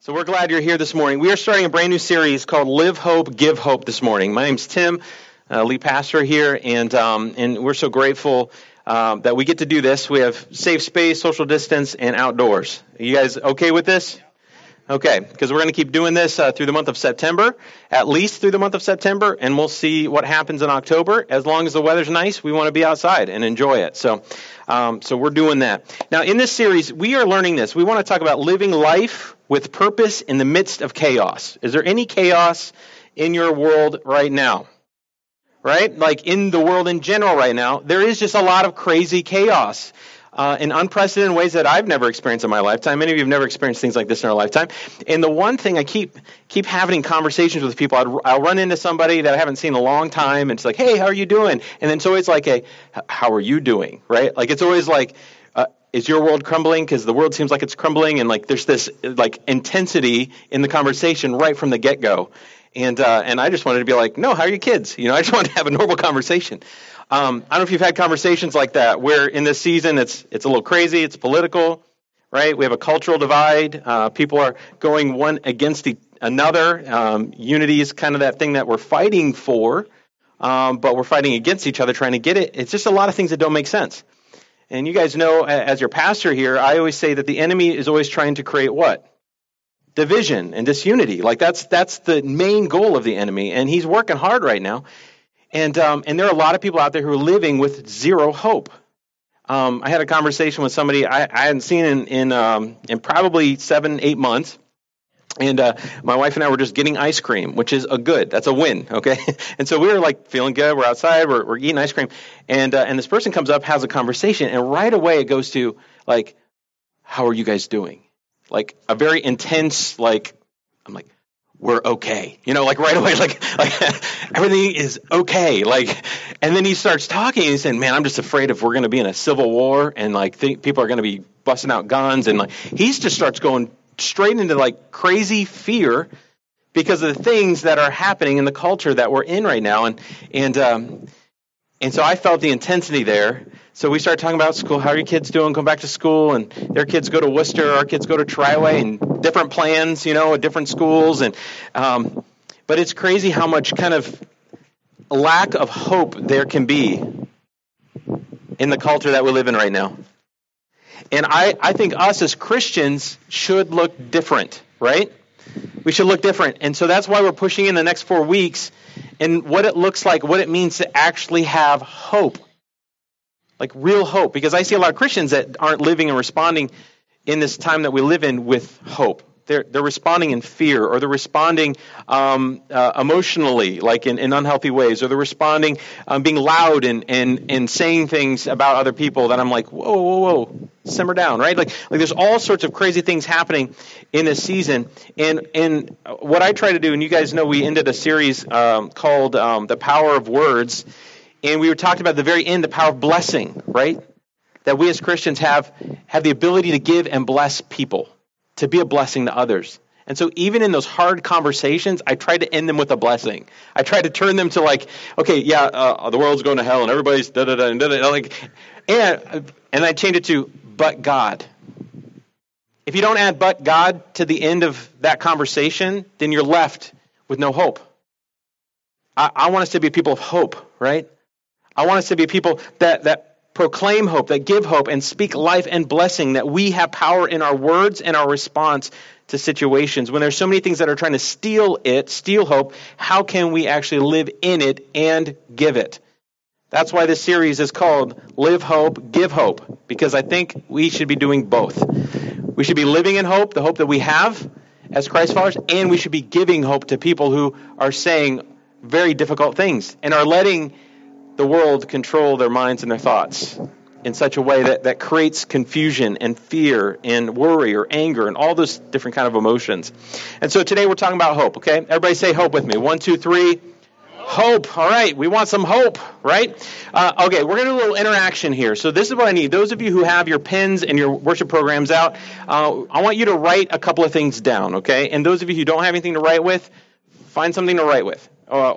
So we're glad you're here this morning. We are starting a brand new series called Live Hope, Give Hope this morning. My name's Tim, lead pastor here, and we're so grateful that we get to do this. We have safe space, social distance, and outdoors. Are you guys okay with this? Okay, because we're going to keep doing this through the month of September, at least through the month of September, and we'll see what happens in October. As long as the weather's nice, we want to be outside and enjoy it. So we're doing that. Now, in this series, we are learning this. We want to talk about living life with purpose in the midst of chaos. Is there any chaos in your world right now? Right? Like in the world in general right now, there is just a lot of crazy chaos. In unprecedented ways that I've never experienced in my lifetime. Many of you have never experienced things like this in our lifetime. And the one thing I keep having conversations with people, I'll run into somebody that I haven't seen in a long time, and it's like, hey, how are you doing? And then it's always like how are you doing, right? Like it's always like, is your world crumbling? Because the world seems like it's crumbling, and like there's this like intensity in the conversation right from the get-go. And I just wanted to be like, no, how are your kids? I just wanted to have a normal conversation. I don't know if you've had conversations like that, where in this season it's a little crazy, it's political, right? We have a cultural divide. People are going one against another. Unity is kind of that thing that we're fighting for, but we're fighting against each other trying to get it. It's just a lot of things that don't make sense. And you guys know, as your pastor here, I always say that the enemy is always trying to create what? Division and disunity. Like that's the main goal of the enemy, and he's working hard right now. And there are a lot of people out there who are living with zero hope. I had a conversation with somebody I hadn't seen in probably 7-8 months. And my wife and I were just getting ice cream, which is that's a win, okay? And so we were like feeling good. We're outside. We're eating ice cream. And this person comes up, has a conversation, and right away it goes to like, how are you guys doing? Like a very intense, like, I'm like, we're okay. Like right away, like everything is okay. Like, and then he starts talking and he's saying, man, I'm just afraid if we're going to be in a civil war and like people are going to be busting out guns. And like, he just starts going straight into like crazy fear because of the things that are happening in the culture that we're in right now. And so I felt the intensity there. So we started talking about school. How are your kids doing? Going back to school, and their kids go to Worcester. Our kids go to Triway, and different plans, at different schools. And but it's crazy how much kind of lack of hope there can be in the culture that we live in right now. And I think us as Christians should look different, right? We should look different. And so that's why we're pushing in the next 4 weeks and what it looks like, what it means to actually have hope. Like real hope, because I see a lot of Christians that aren't living and responding in this time that we live in with hope. They're responding in fear, or they're responding emotionally, like in unhealthy ways, or they're responding being loud and saying things about other people that I'm like, whoa, simmer down, right? Like there's all sorts of crazy things happening in this season. And what I try to do, and you guys know we ended a series called The Power of Words. And we were talking about at the very end, the power of blessing, right? That we as Christians have the ability to give and bless people, to be a blessing to others. And so even in those hard conversations, I try to end them with a blessing. I try to turn them to like, okay, yeah, the world's going to hell and everybody's da-da-da, and da-da-da, like, and I change it to, but God. If you don't add but God to the end of that conversation, then you're left with no hope. I want us to be people of hope, right? I want us to be people that proclaim hope, that give hope, and speak life and blessing, that we have power in our words and our response to situations. When there's so many things that are trying to steal hope, how can we actually live in it and give it? That's why this series is called Live Hope, Give Hope, because I think we should be doing both. We should be living in hope, the hope that we have as Christ followers, and we should be giving hope to people who are saying very difficult things and are letting the world control their minds and their thoughts in such a way that creates confusion and fear and worry or anger and all those different kind of emotions. And so today we're talking about hope, okay? Everybody say hope with me. 1, 2, 3. Hope. All right. We want some hope, right? Okay. We're going to do a little interaction here. So this is what I need. Those of you who have your pens and your worship programs out, I want you to write a couple of things down, okay? And those of you who don't have anything to write with, find something to write with.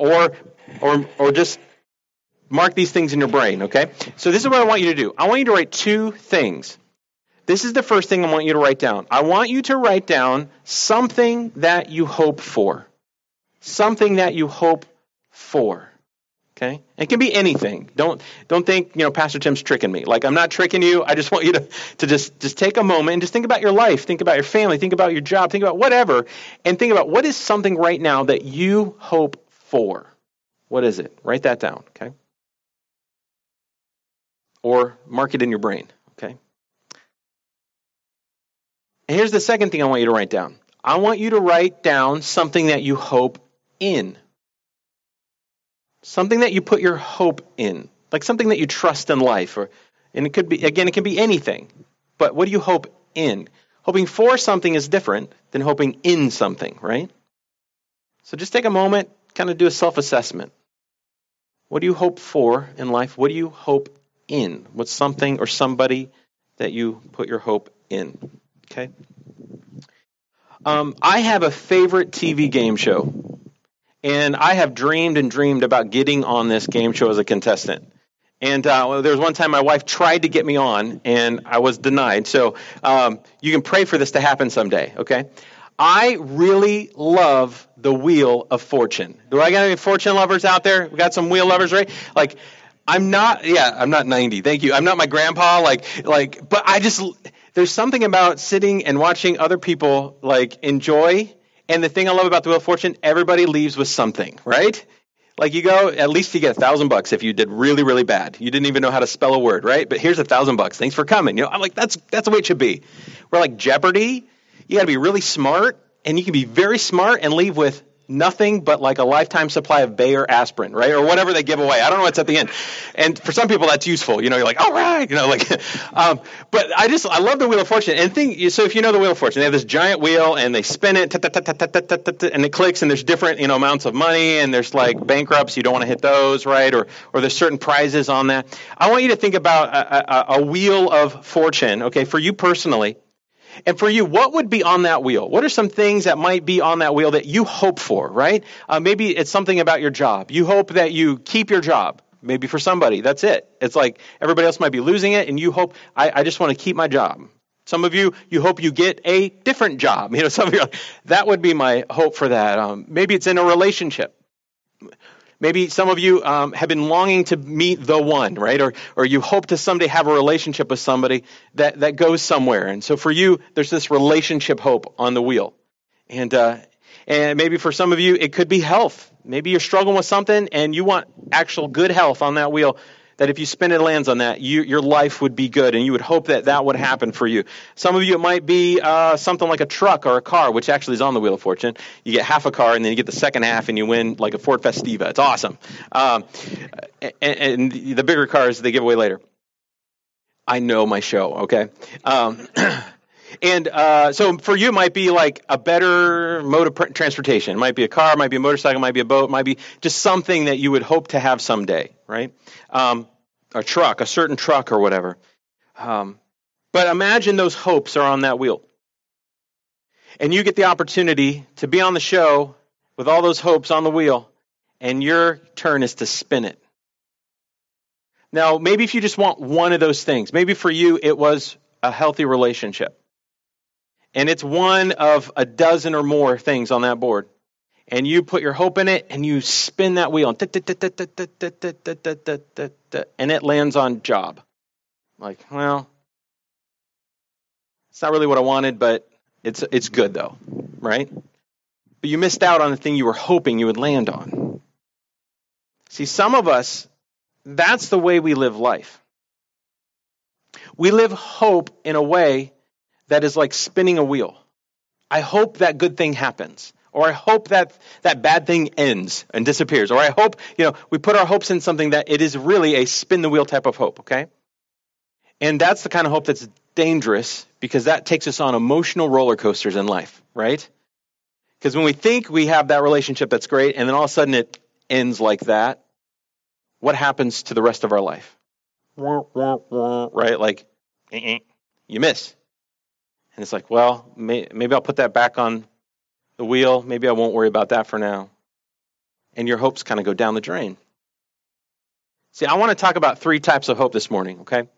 Or just mark these things in your brain, okay? So this is what I want you to do. I want you to write 2 things This is the first thing I want you to write down. I want you to write down something that you hope for. Something that you hope for. Okay? It can be anything. Don't think, Pastor Tim's tricking me. Like, I'm not tricking you. I just want you to just take a moment and just think about your life. Think about your family. Think about your job. Think about whatever. And think about what is something right now that you hope for. What is it? Write that down. Okay? Or mark it in your brain. Okay? And here's the second thing I want you to write down. I want you to write down something that you hope in. Something that you put your hope in. Like something that you trust in life. And it could be, again, it can be anything. But what do you hope in? Hoping for something is different than hoping in something, right? So just take a moment, kind of do a self-assessment. What do you hope for in life? What do you hope in? What's something or somebody that you put your hope in? Okay. I have a favorite TV game show, and I have dreamed and dreamed about getting on this game show as a contestant. And there was one time my wife tried to get me on, and I was denied. So you can pray for this to happen someday, okay? I really love the Wheel of Fortune. Do I got any fortune lovers out there? We got some wheel lovers, right? Like, I'm not 90. Thank you. I'm not my grandpa, but there's something about sitting and watching other people, enjoy. And the thing I love about the Wheel of Fortune, everybody leaves with something, right? Like you go, at least you get $1,000 if you did really, really bad. You didn't even know how to spell a word, right? But here's $1,000. Thanks for coming. I'm like, that's the way it should be. We're like Jeopardy. You got to be really smart, and you can be very smart and leave with nothing but like a lifetime supply of Bayer aspirin, right? Or whatever they give away. I don't know what's at the end. And for some people, that's useful. You're like, all right. But I love the Wheel of Fortune. And so if you know the Wheel of Fortune, they have this giant wheel and they spin it, and it clicks, and there's different, amounts of money, and there's like bankrupts. You don't want to hit those, right? Or there's certain prizes on that. I want you to think about a Wheel of Fortune, okay, for you personally. And for you, what would be on that wheel? What are some things that might be on that wheel that you hope for, right? Maybe it's something about your job. You hope that you keep your job. Maybe for somebody, that's it. It's like everybody else might be losing it, and you hope, I just want to keep my job. Some of you hope you get a different job. Some of you, that would be my hope for that. Maybe it's in a relationship. Maybe some of you have been longing to meet the one, right? Or you hope to someday have a relationship with somebody that goes somewhere. And so for you, there's this relationship hope on the wheel. And maybe for some of you, it could be health. Maybe you're struggling with something and you want actual good health on that wheel, that if you spin it lands on that, your life would be good, and you would hope that would happen for you. Some of you, it might be something like a truck or a car, which actually is on the Wheel of Fortune. You get half a car, and then you get the second half, and you win like a Ford Festiva. It's awesome. And the bigger cars, they give away later. I know my show, okay? So for you, it might be like a better mode of transportation. It might be a car, it might be a motorcycle, it might be a boat, it might be just something that you would hope to have someday, right? A truck, a certain truck or whatever. But imagine those hopes are on that wheel. And you get the opportunity to be on the show with all those hopes on the wheel, and your turn is to spin it. Now, maybe if you just want one of those things, maybe for you it was a healthy relationship. And it's one of a dozen or more things on that board. And you put your hope in it, and you spin that wheel, and it lands on job. Like, well, it's not really what I wanted, but it's good though, right? But you missed out on the thing you were hoping you would land on. See, some of us, that's the way we live life. We live hope in a way that is like spinning a wheel. I hope that good thing happens. Or I hope that bad thing ends and disappears. Or I hope, we put our hopes in something that it is really a spin the wheel type of hope, okay? And that's the kind of hope that's dangerous, because that takes us on emotional roller coasters in life, right? Because when we think we have that relationship that's great, and then all of a sudden it ends like that, what happens to the rest of our life? Right? Like, you miss. And it's like, well, maybe I'll put that back on the wheel. Maybe I won't worry about that for now. And your hopes kind of go down the drain. See, I want to talk about 3 types of hope this morning, okay?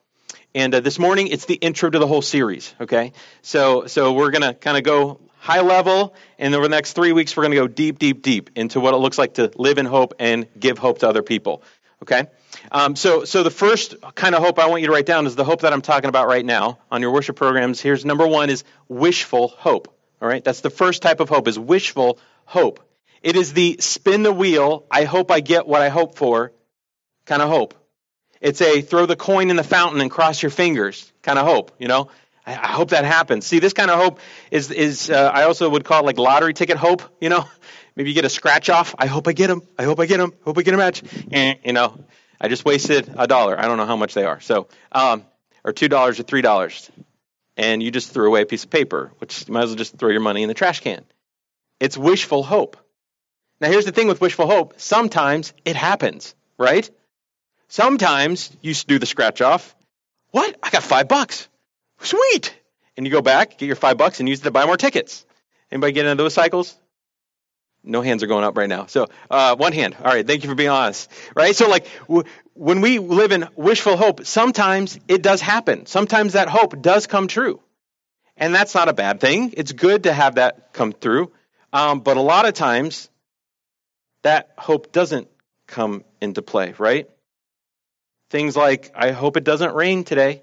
And this morning, it's the intro to the whole series, okay? So we're going to kind of go high level, and over the next 3 weeks, we're going to go deep, deep, deep into what it looks like to live in hope and give hope to other people, okay? So the first kind of hope I want you to write down is the hope that I'm talking about right now on your worship programs. Here's number one is wishful hope, all right? That's the first type of hope is wishful hope. It is the spin the wheel, I hope I get what I hope for kind of hope. It's a throw the coin in the fountain and cross your fingers kind of hope, you know. I hope that happens. See, this kind of hope is I also would call it like lottery ticket hope, you know. Maybe you get a scratch off. I hope I get him. I hope I get him. Hope I get a match. You know, I just wasted $1. I don't know how much they are. So, or $2 or $3. And you just threw away a piece of paper, which you might as well just throw your money in the trash can. It's wishful hope. Now, here's the thing with wishful hope. Sometimes it happens, right? Sometimes you do the scratch off. What? I got $5. Sweet. And you go back, get your $5 and use it to buy more tickets. Anybody get into those cycles? No hands are going up right now. So one hand. All right. Thank you for being honest. Right. So like when we live in wishful hope, sometimes it does happen. Sometimes that hope does come true. And that's not a bad thing. It's good to have that come through. But a lot of times that hope doesn't come into play. Right. Things like, I hope it doesn't rain today.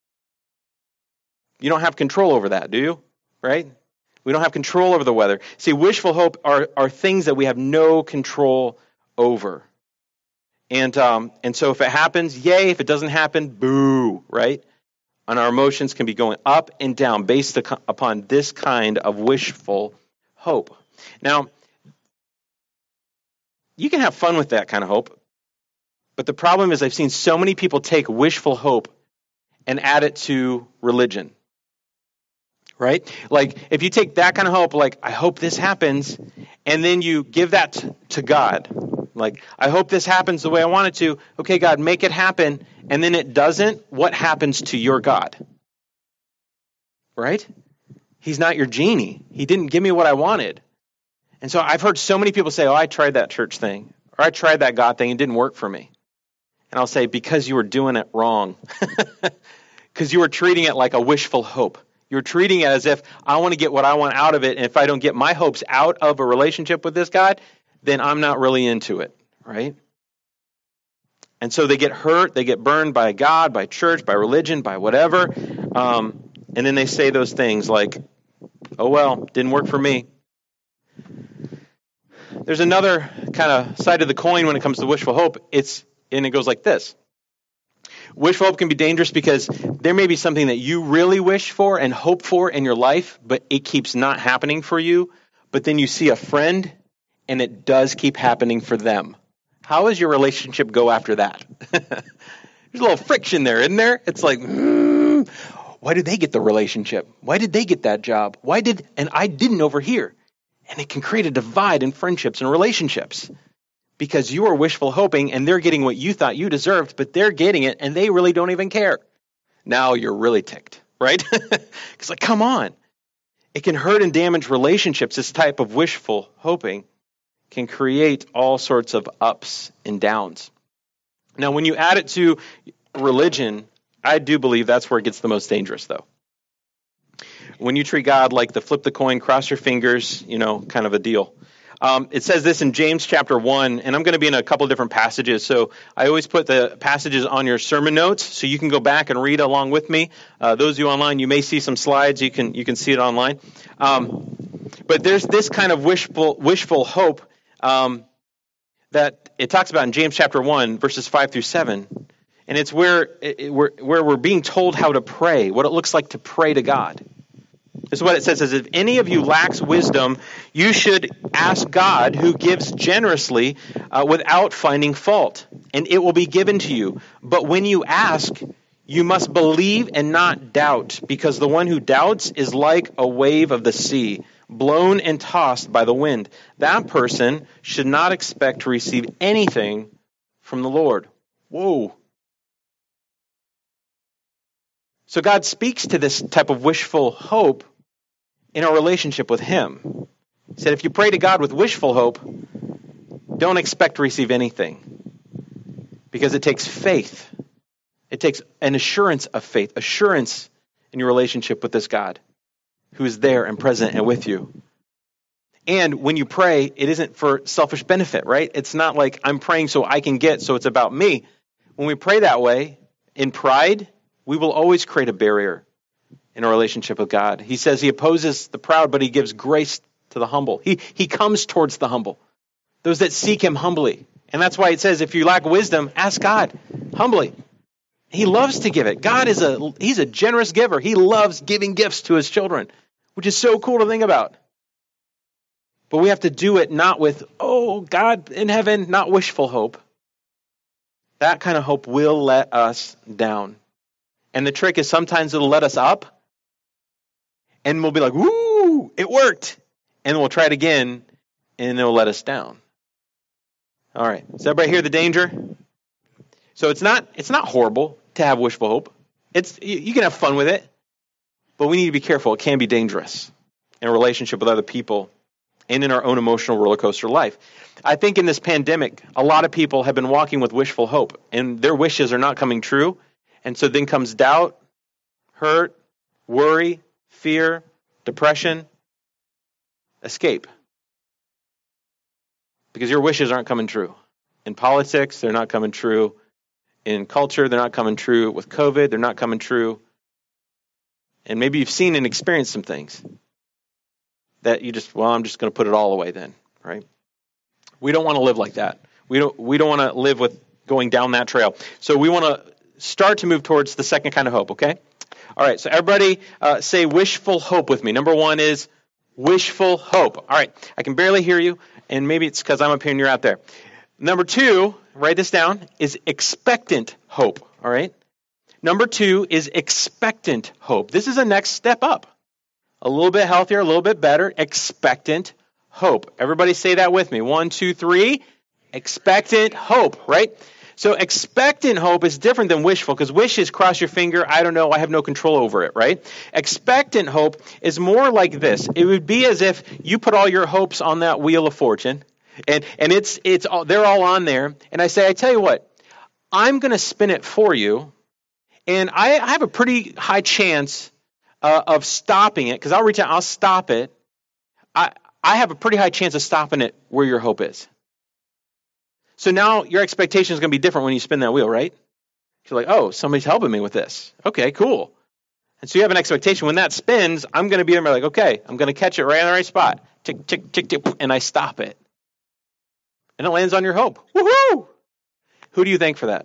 You don't have control over that, do you? Right? We don't have control over the weather. See, wishful hope are things that we have no control over. And so if it happens, yay. If it doesn't happen, boo, right? And our emotions can be going up and down based upon this kind of wishful hope. Now, you can have fun with that kind of hope. But the problem is I've seen so many people take wishful hope and add it to religion, right? Like if you take that kind of hope, like I hope this happens, and then you give that to God. Like I hope this happens the way I want it to. Okay, God, make it happen. And then it doesn't. What happens to your God? Right? He's not your genie. He didn't give me what I wanted. And so I've heard so many people say, oh, I tried that church thing, or I tried that God thing. It didn't work for me. And I'll say, because you were doing it wrong. Because you were treating it like a wishful hope. You were treating it as if I want to get what I want out of it. And if I don't get my hopes out of a relationship with this God, then I'm not really into it, right? And so they get hurt. They get burned by God, by church, by religion, by whatever. And then they say those things like, oh, well, didn't work for me. There's another kind of side of the coin when it comes to wishful hope. And it goes like this. Wishful hope can be dangerous because there may be something that you really wish for and hope for in your life, but it keeps not happening for you. But then you see a friend and it does keep happening for them. How does your relationship go after that? There's a little friction there, isn't there? It's like, why did they get the relationship? Why did they get that job? And I didn't over here? And it can create a divide in friendships and relationships. Because you are wishful hoping and they're getting what you thought you deserved, but they're getting it and they really don't even care. Now you're really ticked, right? It's like, come on. It can hurt and damage relationships. This type of wishful hoping can create all sorts of ups and downs. Now, when you add it to religion, I do believe that's where it gets the most dangerous, though. When you treat God like the flip the coin, cross your fingers, kind of a deal. It says this in James chapter 1, and I'm going to be in a couple of different passages. So I always put the passages on your sermon notes so you can go back and read along with me. Those of you online, you may see some slides. You can see it online. But there's this kind of wishful hope that it talks about in James chapter 1, verses 5 through 7. And it's where we're being told how to pray, what it looks like to pray to God. This is what it says, if any of you lacks wisdom, you should ask God, who gives generously without finding fault, and it will be given to you. But when you ask, you must believe and not doubt, because the one who doubts is like a wave of the sea, blown and tossed by the wind. That person should not expect to receive anything from the Lord. Whoa. So God speaks to this type of wishful hope in our relationship with Him. He said, if you pray to God with wishful hope, don't expect to receive anything. Because it takes faith It takes an assurance of faith, assurance in your relationship with this God who is there and present and with you. And when you pray, it isn't for selfish benefit, right? It's not like I'm praying so I can get, so it's about me. When we pray that way, in pride, we will always create a barrier in our relationship with God. He says he opposes the proud, but he gives grace to the humble. He comes towards the humble, those that seek him humbly. And that's why it says, if you lack wisdom, ask God humbly. He loves to give it. God he's a generous giver. He loves giving gifts to his children, which is so cool to think about. But we have to do it not with, oh, God in heaven, not wishful hope. That kind of hope will let us down. And the trick is sometimes it'll let us up, and we'll be like, woo, it worked. And we'll try it again, and it'll let us down. All right. Does everybody hear the danger? So it's not horrible to have wishful hope. You can have fun with it, but we need to be careful. It can be dangerous in a relationship with other people and in our own emotional roller coaster life. I think in this pandemic, a lot of people have been walking with wishful hope, and their wishes are not coming true. And so then comes doubt, hurt, worry, fear, depression. Escape. Because your wishes aren't coming true. In politics, they're not coming true. In culture, they're not coming true. With COVID, they're not coming true. And maybe you've seen and experienced some things that you I'm just going to put it all away then, right? We don't want to live like that. We don't want to live with going down that trail. So we want to start to move towards the second kind of hope, okay? All right, so everybody say wishful hope with me. Number one is wishful hope. All right, I can barely hear you, and maybe it's because I'm up here and you're out there. Number two, write this down, is expectant hope, all right? Number two is expectant hope. This is a next step up. A little bit healthier, a little bit better, expectant hope. Everybody say that with me. 1, 2, 3, expectant hope, right? So expectant hope is different than wishful, because wish is cross your finger, I don't know, I have no control over it, right? Expectant hope is more like this. It would be as if you put all your hopes on that wheel of fortune, and they're all on there, and I say, I tell you what, I'm going to spin it for you, and I have a pretty high chance of stopping it, because I'll reach out, I'll stop it. I have a pretty high chance of stopping it where your hope is. So now your expectation is going to be different when you spin that wheel, right? You're like, oh, somebody's helping me with this. Okay, cool. And so you have an expectation. When that spins, I'm going to be there like, okay, I'm going to catch it right in the right spot. Tick, tick, tick, tick, and I stop it. And it lands on your hope. Woohoo! Who do you thank for that?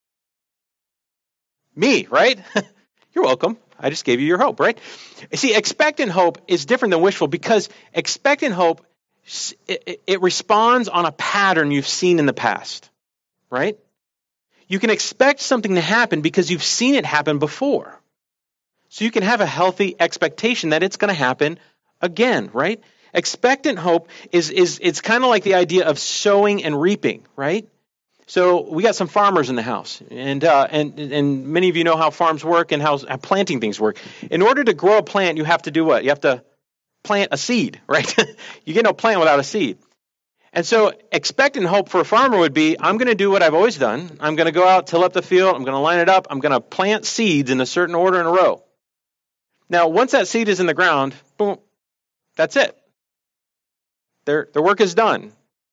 Me, right? You're welcome. I just gave you your hope, right? See, expectant hope is different than wishful, because expectant hope, it responds on a pattern you've seen in the past, right? You can expect something to happen because you've seen it happen before. So you can have a healthy expectation that it's going to happen again, right? Expectant hope it's kind of like the idea of sowing and reaping, right? So we got some farmers in the house, and many of you know how farms work and how planting things work. In order to grow a plant, you have to do what? You have to plant a seed, right? You get no plant without a seed. And so expectant hope for a farmer would be, I'm going to do what I've always done. I'm going to go out, till up the field. I'm going to line it up. I'm going to plant seeds in a certain order in a row. Now, once that seed is in the ground, boom, that's it. Their work is done.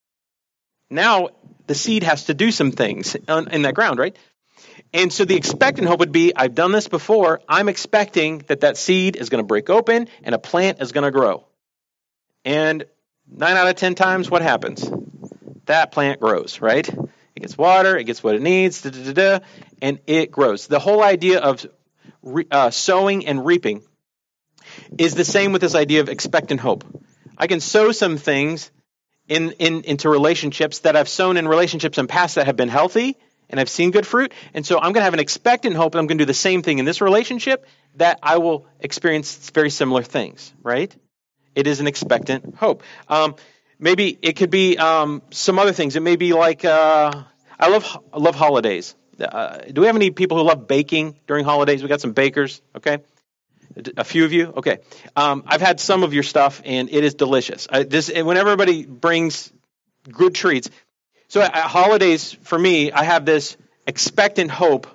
Now, the seed has to do some things in that ground, right? And so the expectant hope would be, I've done this before. I'm expecting that seed is going to break open and a plant is going to grow. And 9 out of 10 times, what happens? That plant grows, right? It gets water, it gets what it needs, and it grows. The whole idea of sowing and reaping is the same with this idea of expectant hope. I can sow some things into relationships that I've sown in relationships in past that have been healthy, and I've seen good fruit. And so I'm going to have an expectant hope that I'm going to do the same thing in this relationship, that I will experience very similar things, right? It is an expectant hope. Maybe it could be some other things. It may be like, I love holidays. Do we have any people who love baking during holidays? We got some bakers, okay? A few of you? Okay. I've had some of your stuff, and it is delicious. When everybody brings good treats. So at holidays, for me, I have this expectant hope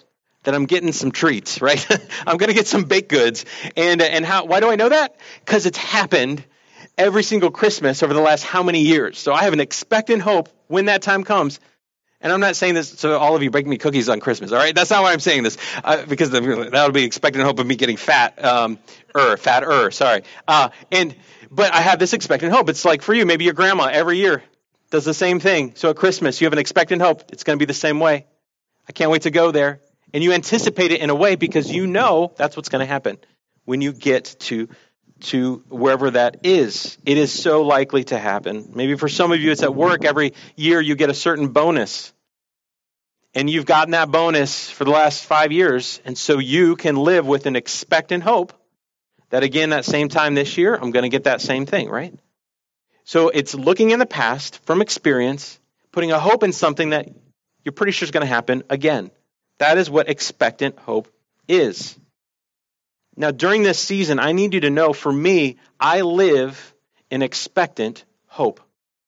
that I'm getting some treats, right? I'm going to get some baked goods. And why do I know that? Because it's happened every single Christmas over the last how many years. So I have an expectant hope when that time comes. And I'm not saying this so all of you bake me cookies on Christmas, all right? That's not why I'm saying this, because that'll be expectant hope of me getting fatter, sorry. But I have this expectant hope. It's like for you, maybe your grandma every year does the same thing. So at Christmas, you have an expectant hope. It's going to be the same way. I can't wait to go there. And you anticipate it in a way because you know that's what's going to happen when you get to wherever that is. It is so likely to happen. Maybe for some of you, it's at work. Every year you get a certain bonus. And you've gotten that bonus for the last 5 years. And so you can live with an expectant hope that, again, that same time this year, I'm going to get that same thing, right? So it's looking in the past from experience, putting a hope in something that you're pretty sure is going to happen again. That is what expectant hope is. Now, during this season, I need you to know, for me, I live in expectant hope.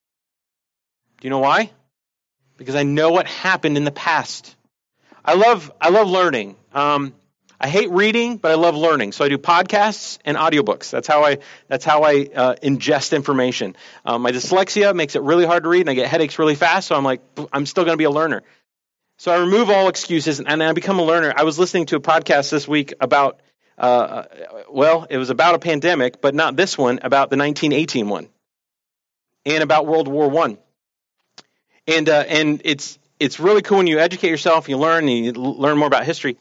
Do you know why? Because I know what happened in the past. I love learning. I hate reading, but I love learning. So I do podcasts and audiobooks. That's how I ingest information. My dyslexia makes it really hard to read, and I get headaches really fast. So I'm like, I'm still going to be a learner. So I remove all excuses, and I become a learner. I was listening to a podcast this week about, it was about a pandemic, but not this one, about the 1918 one, and about World War I. And it's really cool when you educate yourself, you learn more about history.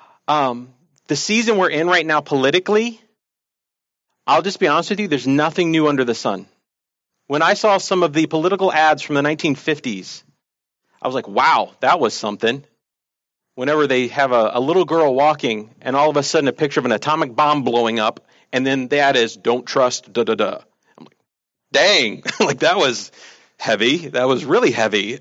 The season we're in right now politically, I'll just be honest with you, there's nothing new under the sun. When I saw some of the political ads from the 1950s, I was like, wow, that was something. Whenever they have a little girl walking and all of a sudden a picture of an atomic bomb blowing up, and then the ad is, don't trust, da-da-da. I'm like, dang, like that was heavy. That was really heavy.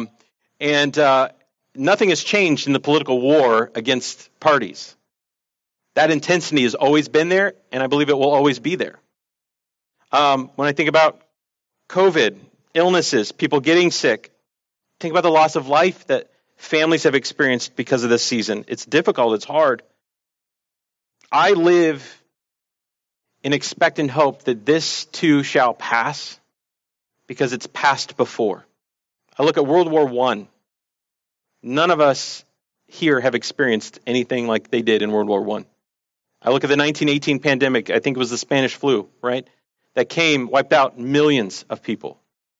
Nothing has changed in the political war against parties. That intensity has always been there, and I believe it will always be there. When I think about COVID, illnesses, people getting sick, think about the loss of life that families have experienced because of this season. It's difficult. It's hard. I live in expectant hope that this too shall pass because it's passed before. I look at World War I. None of us here have experienced anything like they did in World War I. I look at the 1918 pandemic. I think it was the Spanish flu, right? That came, wiped out millions of people.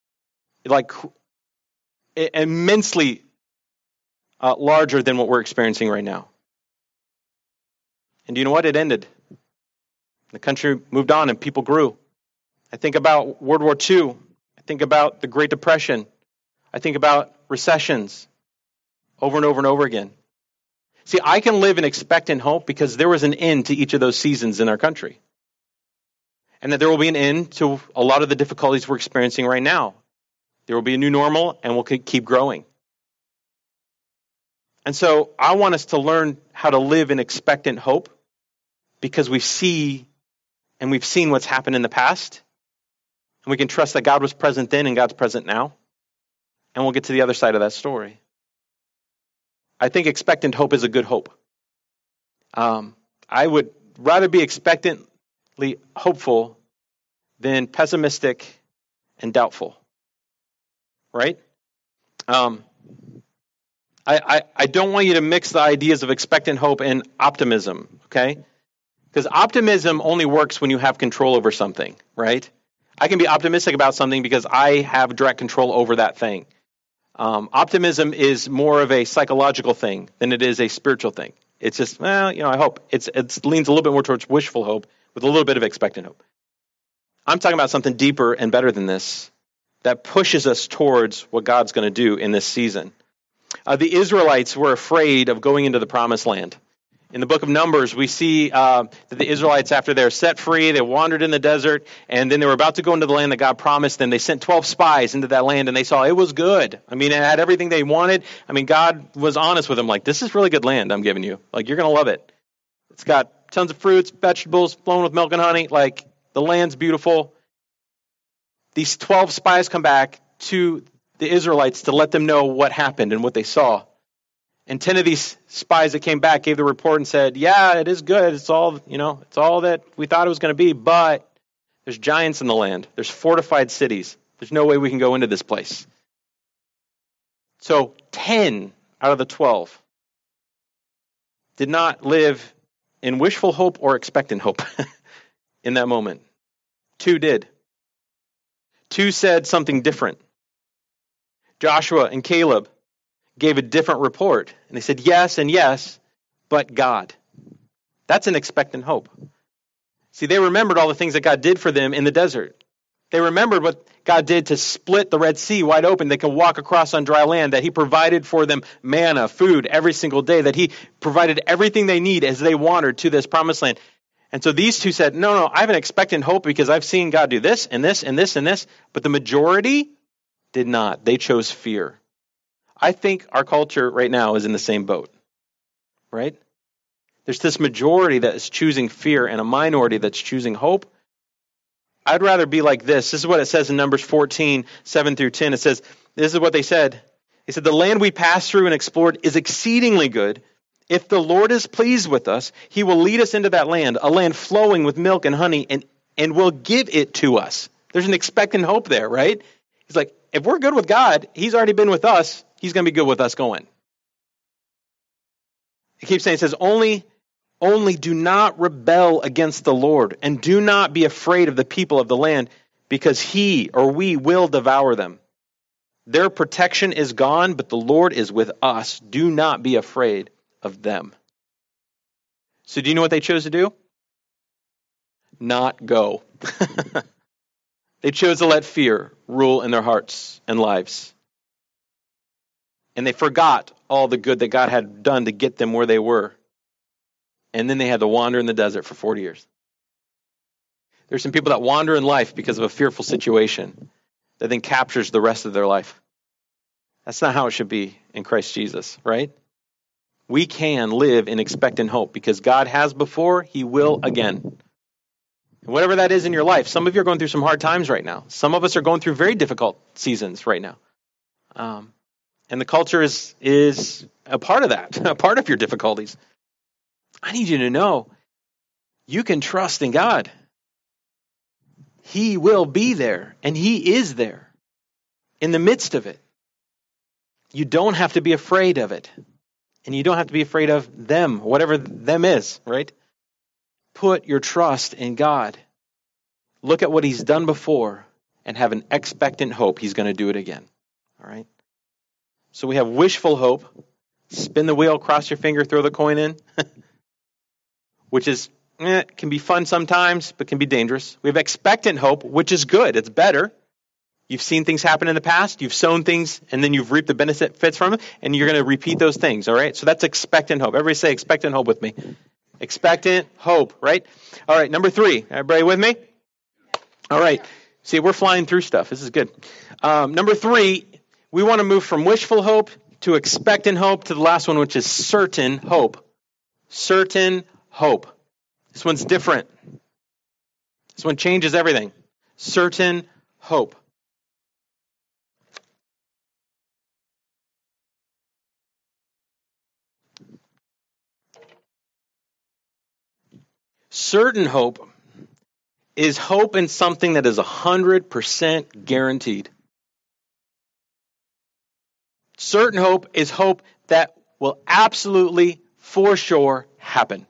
Immensely larger than what we're experiencing right now. And do you know what? It ended. The country moved on and people grew. I think about World War II. I think about the Great Depression. I think about recessions over and over and over again. See, I can live in expectant hope because there was an end to each of those seasons in our country. And that there will be an end to a lot of the difficulties we're experiencing right now. There will be a new normal and we'll keep growing. And so I want us to learn how to live in expectant hope because we've seen what's happened in the past. And we can trust that God was present then and God's present now. And we'll get to the other side of that story. I think expectant hope is a good hope. I would rather be expectantly hopeful than pessimistic and doubtful. Right? I don't want you to mix the ideas of expectant hope and optimism, okay? Because optimism only works when you have control over something, right? I can be optimistic about something because I have direct control over that thing. Optimism is more of a psychological thing than it is a spiritual thing. It's just, I hope. It leans a little bit more towards wishful hope with a little bit of expectant hope. I'm talking about something deeper and better than this that pushes us towards what God's going to do in this season. The Israelites were afraid of going into the promised land. In the book of Numbers, we see that the Israelites, after they're set free, they wandered in the desert, and then they were about to go into the land that God promised them. They sent 12 spies into that land, and they saw it was good. I mean, it had everything they wanted. I mean, God was honest with them, like, this is really good land I'm giving you. Like, you're going to love it. It's got tons of fruits, vegetables, flowing with milk and honey. Like, the land's beautiful. These 12 spies come back to the Israelites to let them know what happened and what they saw. And 10 of these spies that came back gave the report and said, yeah, it is good. It's all, it's all that we thought it was going to be, but there's giants in the land. There's fortified cities. There's no way we can go into this place. So 10 out of the 12 did not live in wishful hope or expectant hope in that moment. 2 did. 2 said something different. Joshua and Caleb gave a different report. And they said, yes and yes, but God. That's an expectant hope. See, they remembered all the things that God did for them in the desert. They remembered what God did to split the Red Sea wide open. They could walk across on dry land, that he provided for them manna, food every single day, that he provided everything they need as they wandered to this promised land. And so these 2 said, no, I have an expectant hope because I've seen God do this and this and this and this. But the majority did not. They chose fear. I think our culture right now is in the same boat, right? There's this majority that is choosing fear and a minority that's choosing hope. I'd rather be like this. This is what it says in Numbers 14, 7 through 10. It says, this is what they said. They said, the land we passed through and explored is exceedingly good. If the Lord is pleased with us, he will lead us into that land, a land flowing with milk and honey, and will give it to us. There's an expectant hope there, right? He's like, if we're good with God, he's already been with us. He's going to be good with us going. It keeps saying, it says, only do not rebel against the Lord, and do not be afraid of the people of the land, because he or we will devour them. Their protection is gone, but the Lord is with us. Do not be afraid of them. So do you know what they chose to do? Not go. They chose to let fear rule in their hearts and lives. And they forgot all the good that God had done to get them where they were. And then they had to wander in the desert for 40 years. There's some people that wander in life because of a fearful situation that then captures the rest of their life. That's not how it should be in Christ Jesus, right? We can live in expectant hope because God has before, he will again. Whatever that is in your life, some of you are going through some hard times right now. Some of us are going through very difficult seasons right now. And the culture is a part of that, a part of your difficulties. I need you to know you can trust in God. He will be there, and he is there in the midst of it. You don't have to be afraid of it. And you don't have to be afraid of them, whatever them is, right? Put your trust in God. Look at what he's done before and have an expectant hope he's going to do it again. All right? So we have wishful hope. Spin the wheel, cross your finger, throw the coin in. Which is, can be fun sometimes, but can be dangerous. We have expectant hope, which is good. It's better. You've seen things happen in the past. You've sown things, and then you've reaped the benefits from it, and you're going to repeat those things, all right? So that's expectant hope. Everybody say expectant hope with me. Expectant hope, right? All right, number 3. Everybody with me? All right. See, we're flying through stuff. This is good. Number 3, we want to move from wishful hope to expectant hope to the last one, which is certain hope. Certain hope. This one's different. This one changes everything. Certain hope. Certain hope is hope in something that is 100% guaranteed. Certain hope is hope that will absolutely, for sure, happen.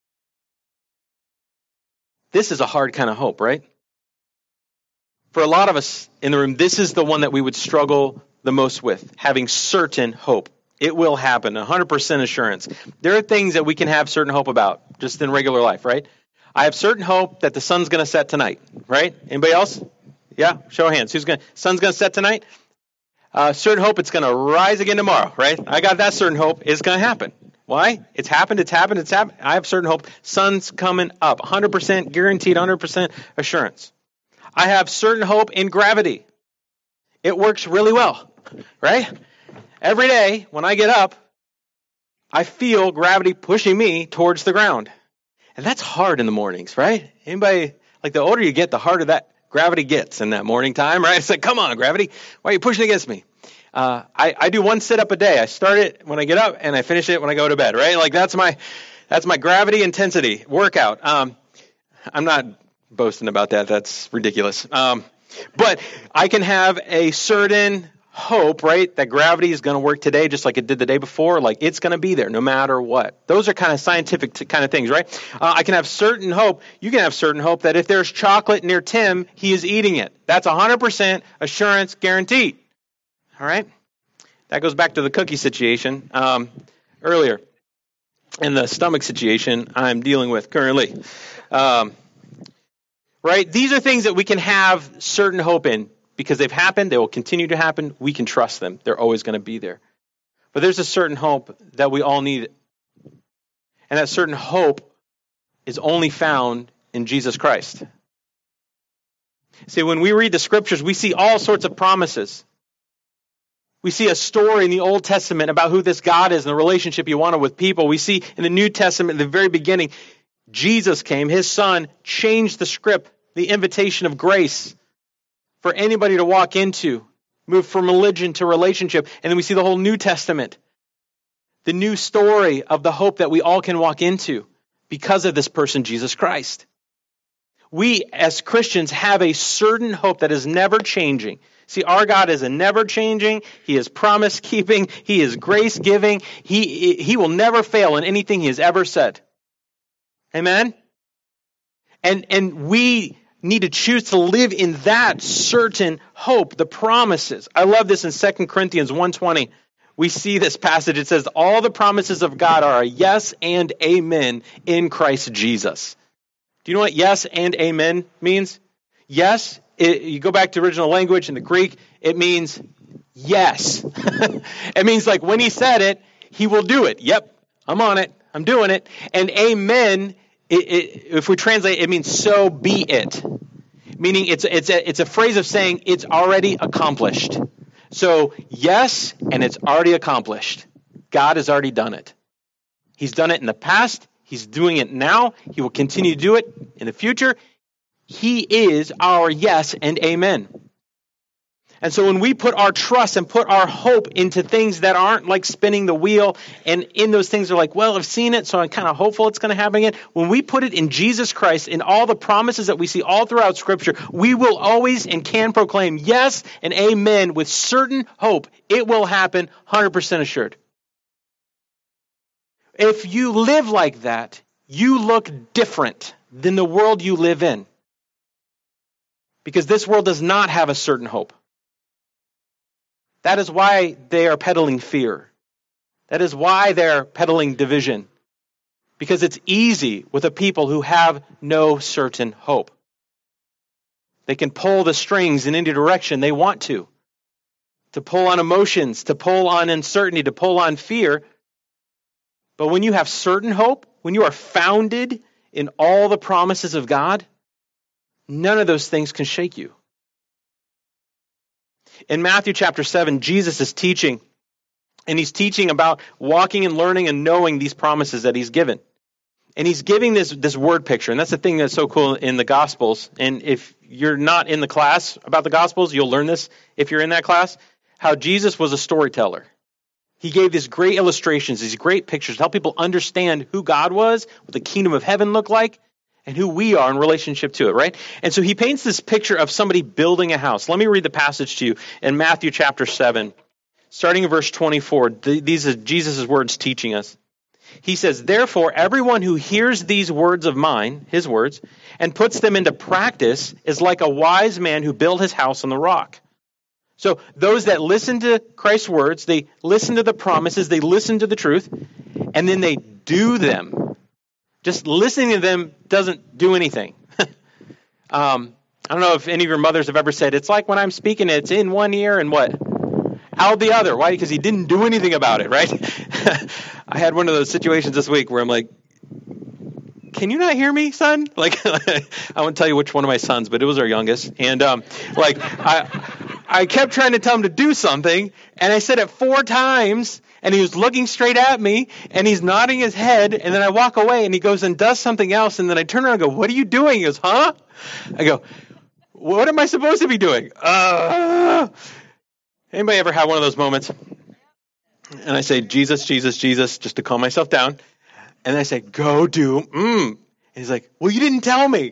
This is a hard kind of hope, right? For a lot of us in the room, this is the one that we would struggle the most with, having certain hope. It will happen, 100% assurance. There are things that we can have certain hope about, just in regular life, right? I have certain hope that the sun's going to set tonight, right? Anybody else? Yeah, show of hands. Sun's going to set tonight? Certain hope it's going to rise again tomorrow, right? I got that certain hope. It's going to happen. Why? It's happened. I have certain hope. Sun's coming up. 100% guaranteed, 100% assurance. I have certain hope in gravity. It works really well, right? Every day when I get up, I feel gravity pushing me towards the ground. And that's hard in the mornings, right? Anybody, like the older you get, the harder that gravity gets in that morning time, right? It's like, come on, gravity. Why are you pushing against me? I do one sit-up a day. I start it when I get up, and I finish it when I go to bed, right? Like, that's my gravity intensity workout. I'm not boasting about that. That's ridiculous. But I can have a certain hope, right, that gravity is going to work today just like it did the day before. Like, it's going to be there no matter what. Those are kind of scientific kind of things, right? I can have certain hope. You can have certain hope that if there's chocolate near Tim, he is eating it. That's 100% assurance guaranteed. All right? That goes back to the cookie situation earlier, and the stomach situation I'm dealing with currently. Right? These are things that we can have certain hope in because they've happened. They will continue to happen. We can trust them. They're always going to be there. But there's a certain hope that we all need. And that certain hope is only found in Jesus Christ. See, when we read the scriptures, we see all sorts of promises. We see a story in the Old Testament about who this God is and the relationship you wanted with people. We see in the New Testament, at the very beginning, Jesus came, his son, changed the script, the invitation of grace for anybody to walk into, move from religion to relationship. And then we see the whole New Testament, the new story of the hope that we all can walk into because of this person, Jesus Christ. We, as Christians, have a certain hope that is never changing. See, our God is a never changing. He is promise keeping. He is grace giving. He will never fail in anything he has ever said. Amen? And we need to choose to live in that certain hope, the promises. I love this in 2 Corinthians 1:20. We see this passage. It says, all the promises of God are a yes and amen in Christ Jesus. Do you know what yes and amen means? Yes, you go back to original language in the Greek, it means yes. It means like when he said it, he will do it. Yep, I'm on it. I'm doing it. And amen, if we translate, it means so be it. Meaning it's a phrase of saying it's already accomplished. So yes, and it's already accomplished. God has already done it. He's done it in the past. He's doing it now. He will continue to do it in the future. He is our yes and amen. And so when we put our trust and put our hope into things that aren't like spinning the wheel, and in those things are like, well, I've seen it, so I'm kind of hopeful it's going to happen again. When we put it in Jesus Christ, in all the promises that we see all throughout Scripture, we will always and can proclaim yes and amen with certain hope. It will happen, 100% assured. If you live like that, you look different than the world you live in. Because this world does not have a certain hope. That is why they are peddling fear. That is why they're peddling division. Because it's easy with a people who have no certain hope. They can pull the strings in any direction they want to pull on emotions, to pull on uncertainty, to pull on fear. But when you have certain hope, when you are founded in all the promises of God, none of those things can shake you. In Matthew chapter 7, Jesus is teaching, and he's teaching about walking and learning and knowing these promises that he's given. And he's giving this word picture, and that's the thing that's so cool in the Gospels. And if you're not in the class about the Gospels, you'll learn this if you're in that class, how Jesus was a storyteller. He gave these great illustrations, these great pictures to help people understand who God was, what the kingdom of heaven looked like, and who we are in relationship to it, right? And so he paints this picture of somebody building a house. Let me read the passage to you in Matthew chapter 7, starting in verse 24. These are Jesus' words teaching us. He says, therefore, everyone who hears these words of mine, his words, and puts them into practice is like a wise man who built his house on the rock. So those that listen to Christ's words, they listen to the promises, they listen to the truth, and then they do them. Just listening to them doesn't do anything. I don't know if any of your mothers have ever said, it's like when I'm speaking, it's in one ear and what? Out the other. Why? Because he didn't do anything about it, right? I had one of those situations this week where I'm like, can you not hear me, son? Like, I won't tell you which one of my sons, but it was our youngest. And I kept trying to tell him to do something, and I said it 4 times, and he was looking straight at me, and he's nodding his head, and then I walk away, and he goes and does something else, and then I turn around and go, what are you doing? He goes, huh? I go, what am I supposed to be doing? And Anybody ever have one of those moments? And I say, Jesus, Jesus, Jesus, just to calm myself down. And I say, go do, And he's like, well, you didn't tell me.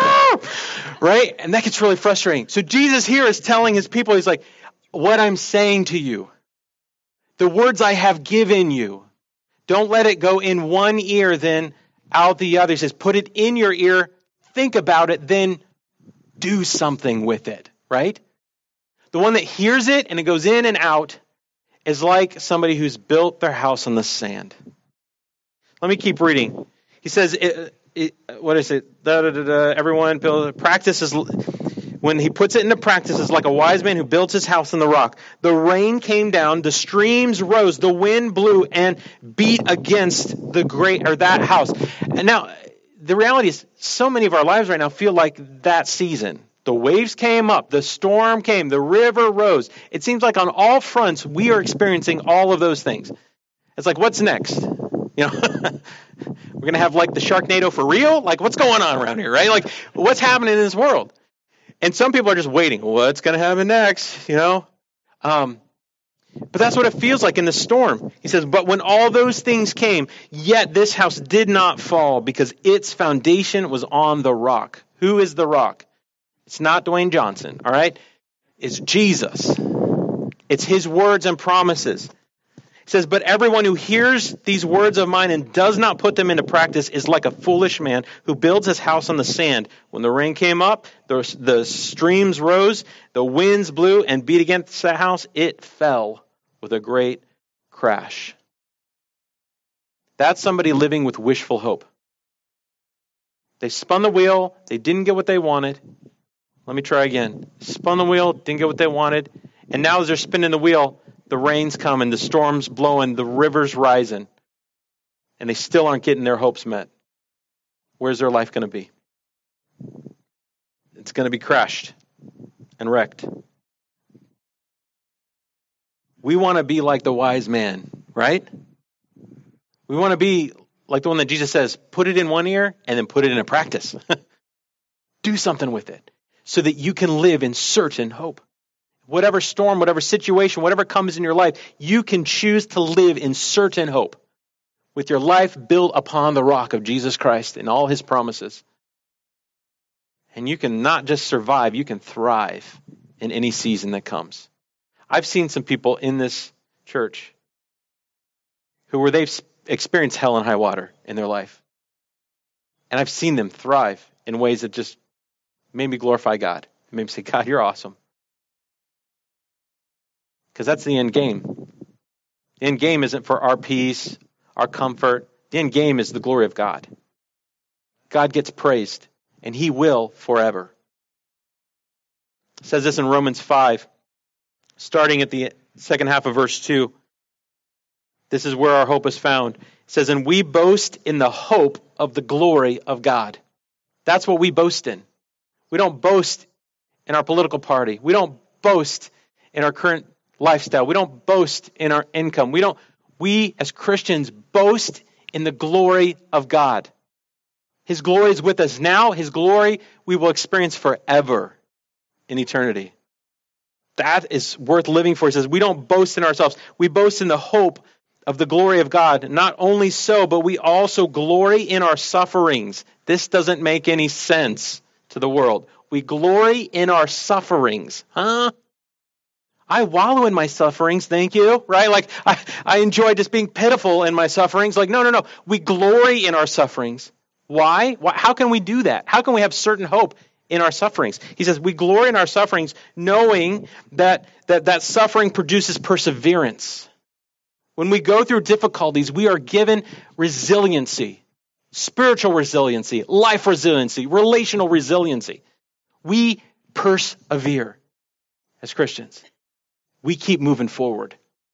Right? And that gets really frustrating. So Jesus here is telling his people, he's like, what I'm saying to you, the words I have given you, don't let it go in one ear, then out the other. He says, put it in your ear, think about it, then do something with it, right? The one that hears it and it goes in and out is like somebody who's built their house on the sand. Let me keep reading. He says, what is it? Everyone, practice is, when he puts it into practice, is like a wise man who builds his house on the rock. The rain came down, the streams rose, the wind blew and beat against that house. And now, the reality is, so many of our lives right now feel like that season. The waves came up, the storm came, the river rose. It seems like on all fronts, we are experiencing all of those things. It's like, what's next? We're going to have like the Sharknado for real? Like, what's going on around here, right? Like, what's happening in this world? And some people are just waiting. What's going to happen next? But that's what it feels like in the storm. He says, but when all those things came, yet this house did not fall because its foundation was on the rock. Who is the rock? It's not Dwayne Johnson, all right? It's Jesus. It's his words and promises. He says, but everyone who hears these words of mine and does not put them into practice is like a foolish man who builds his house on the sand. When the rain came up, the streams rose, the winds blew and beat against that house. It fell with a great crash. That's somebody living with wishful hope. They spun the wheel. They didn't get what they wanted. Let me try again. Spun the wheel, didn't get what they wanted. And now as they're spinning the wheel, the rain's coming, the storm's blowing, the river's rising. And they still aren't getting their hopes met. Where's their life going to be? It's going to be crashed and wrecked. We want to be like the wise man, right? We want to be like the one that Jesus says, put it in one ear and then put it into practice. Do something with it so that you can live in certain hope. Whatever storm, whatever situation, whatever comes in your life, you can choose to live in certain hope with your life built upon the rock of Jesus Christ and all his promises. And you can not just survive, you can thrive in any season that comes. I've seen some people in this church where they've experienced hell and high water in their life. And I've seen them thrive in ways that just made me glorify God. It made me say, God, you're awesome. Because that's the end game. The end game isn't for our peace, our comfort. The end game is the glory of God. God gets praised, and he will forever. It says this in Romans 5, starting at the second half of verse 2. This is where our hope is found. It says, and we boast in the hope of the glory of God. That's what we boast in. We don't boast in our political party. We don't boast in our current lifestyle. We don't boast in our income. We as Christians boast in the glory of God. His glory is with us now. His glory we will experience forever in eternity. That is worth living for. He says we don't boast in ourselves. We boast in the hope of the glory of God. Not only so, but we also glory in our sufferings. This doesn't make any sense to the world. We glory in our sufferings. Huh? I wallow in my sufferings, thank you, right? Like, I enjoy just being pitiful in my sufferings. Like, no. We glory in our sufferings. Why? How can we do that? How can we have certain hope in our sufferings? He says, we glory in our sufferings, knowing that suffering produces perseverance. When we go through difficulties, we are given resiliency, spiritual resiliency, life resiliency, relational resiliency. We persevere as Christians. We keep moving forward.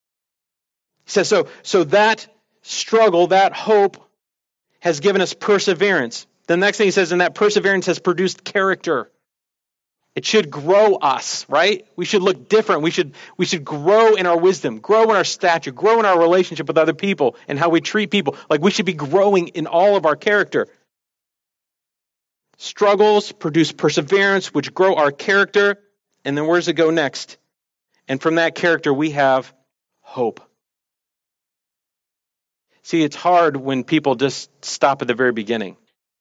He says, so that struggle, that hope has given us perseverance. The next thing he says, and that perseverance has produced character. It should grow us, right? We should look different. We should grow in our wisdom, grow in our stature, grow in our relationship with other people and how we treat people. Like we should be growing in all of our character. Struggles produce perseverance, which grow our character. And then where does it go next? And from that character, we have hope. See, it's hard when people just stop at the very beginning.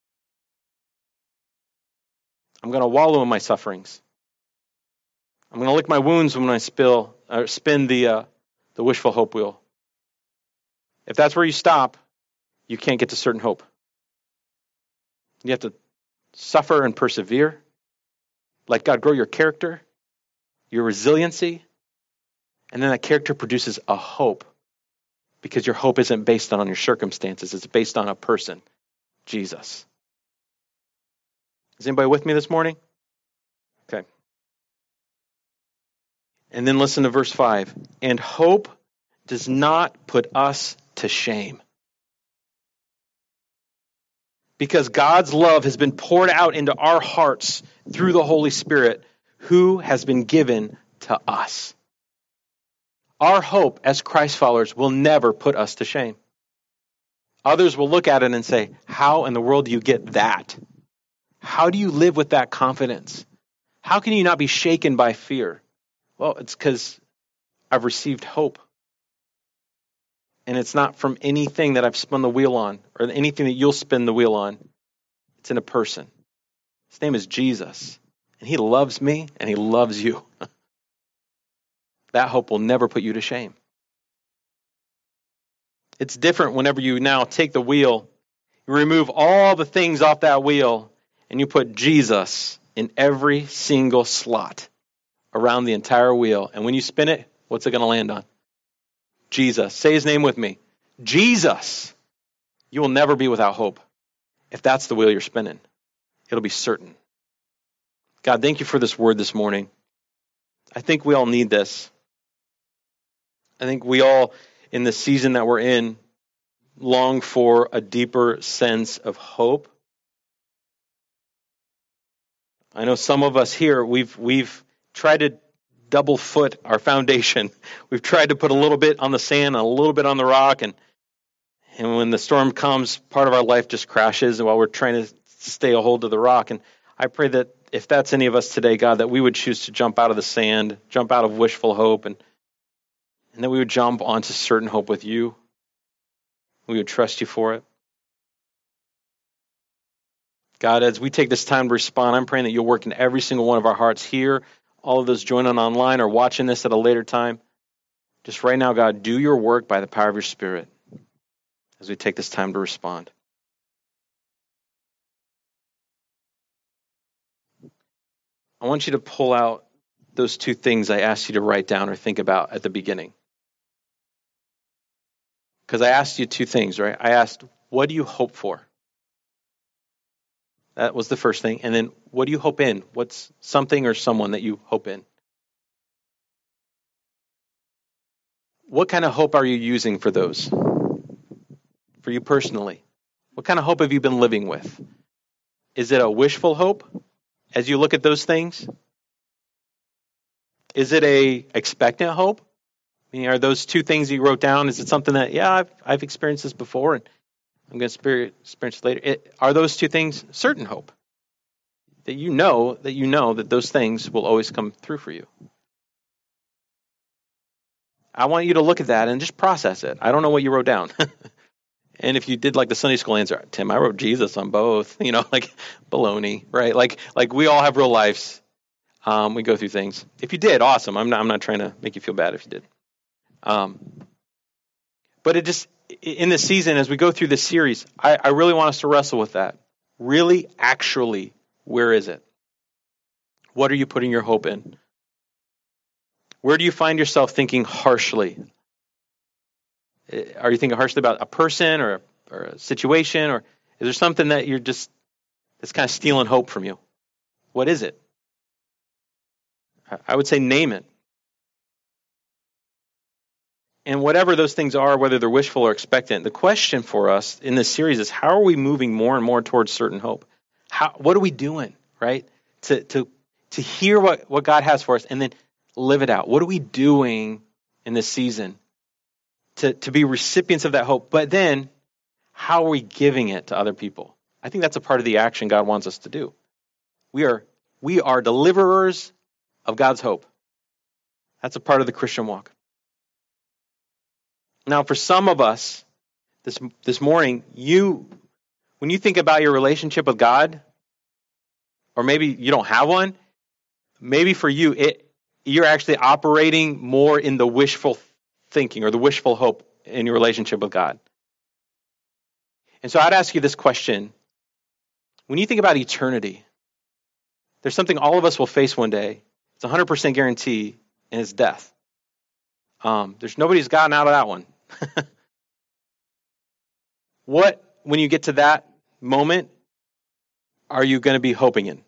I'm going to wallow in my sufferings. I'm going to lick my wounds when I spin the wishful hope wheel. If that's where you stop, you can't get to certain hope. You have to suffer and persevere. Let God grow your character, your resiliency, and then that character produces a hope, because your hope isn't based on your circumstances. It's based on a person, Jesus. Is anybody with me this morning? Okay. And then listen to verse 5. And hope does not put us to shame, because God's love has been poured out into our hearts through the Holy Spirit, who has been given to us. Our hope as Christ followers will never put us to shame. Others will look at it and say, how in the world do you get that? How do you live with that confidence? How can you not be shaken by fear? Well, it's because I've received hope. And it's not from anything that I've spun the wheel on or anything that you'll spin the wheel on. It's in a person. His name is Jesus. And he loves me and he loves you. That hope will never put you to shame. It's different whenever you now take the wheel, you remove all the things off that wheel, and you put Jesus in every single slot around the entire wheel. And when you spin it, what's it going to land on? Jesus. Say his name with me. Jesus. You will never be without hope. If that's the wheel you're spinning, it'll be certain. God, thank you for this word this morning. I think we all need this. I think we all, in the season that we're in, long for a deeper sense of hope. I know some of us here, we've tried to double foot our foundation. We've tried to put a little bit on the sand and a little bit on the rock, and when the storm comes, part of our life just crashes while we're trying to stay a hold of the rock. And I pray that if that's any of us today, God, that we would choose to jump out of the sand, jump out of wishful hope, and that we would jump onto certain hope with you. We would trust you for it. God, as we take this time to respond, I'm praying that you'll work in every single one of our hearts here, all of those joining online or watching this at a later time. Just right now, God, do your work by the power of your Spirit as we take this time to respond. I want you to pull out those two things I asked you to write down or think about at the beginning. Because I asked you two things, right? I asked, what do you hope for? That was the first thing. And then, what do you hope in? What's something or someone that you hope in? What kind of hope are you using for those? For you personally? What kind of hope have you been living with? Is it a wishful hope as you look at those things? Is it a expectant hope? I mean, are those two things you wrote down, is it something that, yeah, I've experienced this before and I'm going to experience it later? Are those two things certain hope? That you know that those things will always come through for you. I want you to look at that and just process it. I don't know what you wrote down. And if you did like the Sunday school answer, Tim, I wrote Jesus on both, like baloney, right? Like we all have real lives. We go through things. If you did, awesome. I'm not trying to make you feel bad if you did. But it just, in this season, as we go through this series, I really want us to wrestle with that. Really, actually, where is it? What are you putting your hope in? Where do you find yourself thinking harshly? Are you thinking harshly about a person or a situation? Or is there something that that's kind of stealing hope from you? What is it? I would say name it. And whatever those things are, whether they're wishful or expectant, the question for us in this series is, how are we moving more and more towards certain hope? What are we doing, right? To hear what God has for us and then live it out. What are we doing in this season to be recipients of that hope? But then, how are we giving it to other people? I think that's a part of the action God wants us to do. We are deliverers of God's hope. That's a part of the Christian walk. Now, for some of us, this morning, when you think about your relationship with God, or maybe you don't have one, maybe for you, you're actually operating more in the wishful thinking or the wishful hope in your relationship with God. And so I'd ask you this question. When you think about eternity, there's something all of us will face one day. It's 100% guarantee, and it's death. There's nobody's gotten out of that one. What, when you get to that moment, are you going to be hoping in?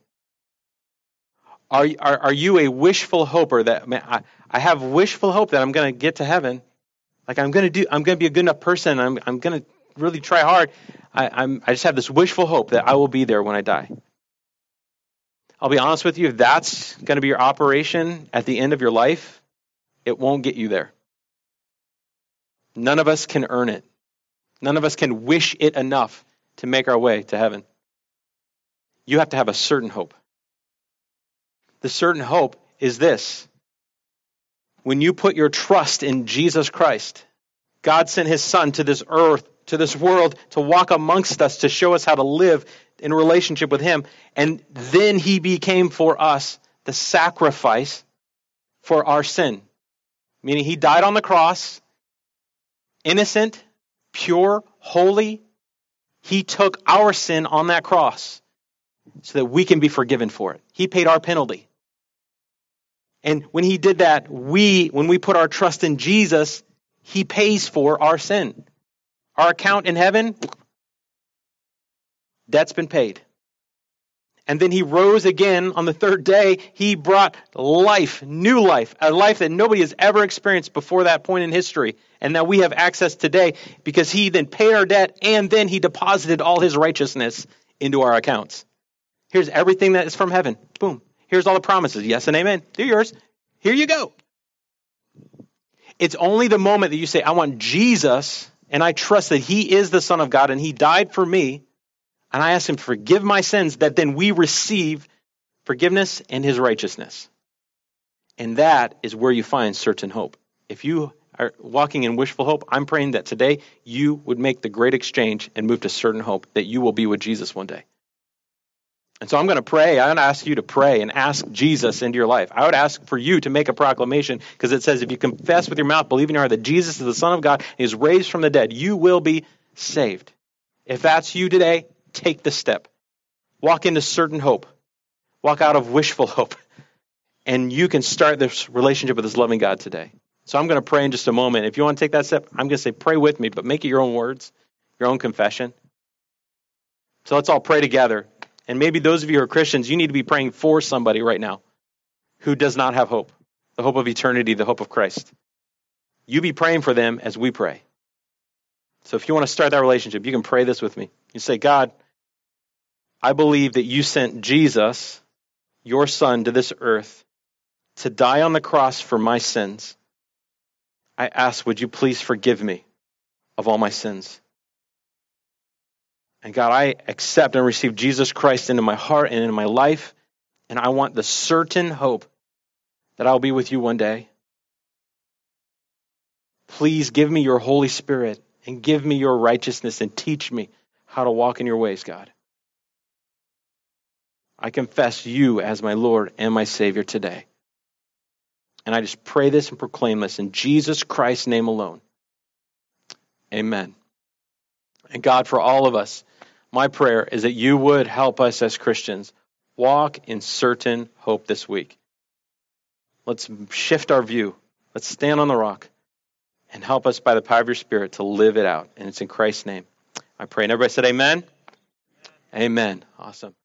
Are you a wishful hoper that, man, I have wishful hope that I'm going to get to heaven? Like I'm going to be a good enough person. I'm going to really try hard. I just have this wishful hope that I will be there when I die. I'll be honest with you, if that's going to be your operation at the end of your life, it won't get you there. None of us can earn it. None of us can wish it enough to make our way to heaven. You have to have a certain hope. The certain hope is this. When you put your trust in Jesus Christ, God sent his Son to this earth, to this world, to walk amongst us, to show us how to live in relationship with him. And then he became for us the sacrifice for our sin. Meaning he died on the cross, innocent, pure, holy. He took our sin on that cross so that we can be forgiven for it. He paid our penalty. And when he did that, when we put our trust in Jesus, he pays for our sin. Our account in heaven, debt's been paid. And then he rose again on the third day. He brought life, new life, a life that nobody has ever experienced before that point in history. And that we have access today because he then paid our debt and then he deposited all his righteousness into our accounts. Here's everything that is from heaven. Boom. Here's all the promises. Yes and amen. They're yours. Here you go. It's only the moment that you say, I want Jesus, and I trust that he is the Son of God, and he died for me, and I ask him to forgive my sins, that then we receive forgiveness and his righteousness. And that is where you find certain hope. If you are walking in wishful hope, I'm praying that today you would make the great exchange and move to certain hope that you will be with Jesus one day. And so I'm going to pray. I'm going to ask you to pray and ask Jesus into your life. I would ask for you to make a proclamation because it says if you confess with your mouth, believe in your heart that Jesus is the Son of God, and he is raised from the dead, you will be saved. If that's you today, take the step. Walk into certain hope. Walk out of wishful hope. And you can start this relationship with this loving God today. So I'm going to pray in just a moment. If you want to take that step, I'm going to say pray with me, but make it your own words, your own confession. So let's all pray together. And maybe those of you who are Christians, you need to be praying for somebody right now who does not have hope, the hope of eternity, the hope of Christ. You be praying for them as we pray. So if you want to start that relationship, you can pray this with me. You say, God, I believe that you sent Jesus, your Son, to this earth to die on the cross for my sins. I ask, would you please forgive me of all my sins? And God, I accept and receive Jesus Christ into my heart and into my life. And I want the certain hope that I'll be with you one day. Please give me your Holy Spirit and give me your righteousness and teach me how to walk in your ways, God. I confess you as my Lord and my Savior today. And I just pray this and proclaim this in Jesus Christ's name alone. Amen. And God, for all of us, my prayer is that you would help us as Christians walk in certain hope this week. Let's shift our view. Let's stand on the rock and help us by the power of your Spirit to live it out. And it's in Christ's name I pray. And everybody said amen? Amen. Awesome.